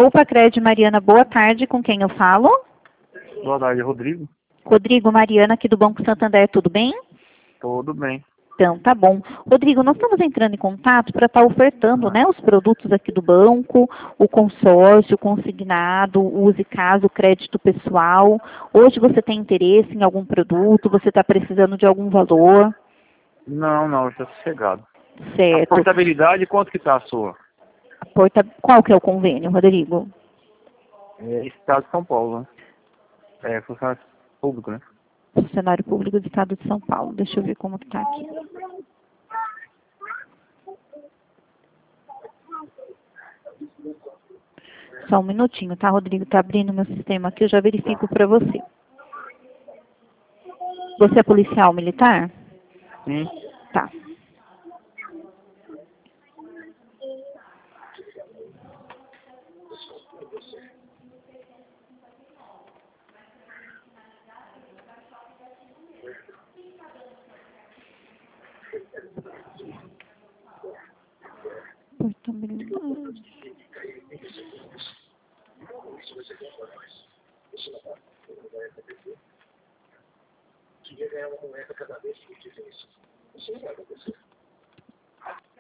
Opa, Cred, Mariana, boa tarde. Com quem eu falo? Boa tarde, Rodrigo. Rodrigo, Mariana, aqui do Banco Santander, tudo bem? Tudo bem. Então, tá bom. Rodrigo, nós estamos entrando em contato para estar ofertando, né, os produtos aqui do banco, o consórcio, o consignado, o use caso, o crédito pessoal. Hoje você tem interesse em algum produto? Você está precisando de algum valor? Não, está sossegado. A Certo. portabilidade, quanto que tá a sua? Qual que é o convênio, Rodrigo? É Estado de São Paulo, né? É funcionário público, né? Funcionário Público do Estado de São Paulo. Deixa eu ver como que está aqui. Só um minutinho, tá, Rodrigo? Está abrindo meu sistema aqui, eu já verifico para você. Você é policial militar? Sim. Tá. Portabilidade.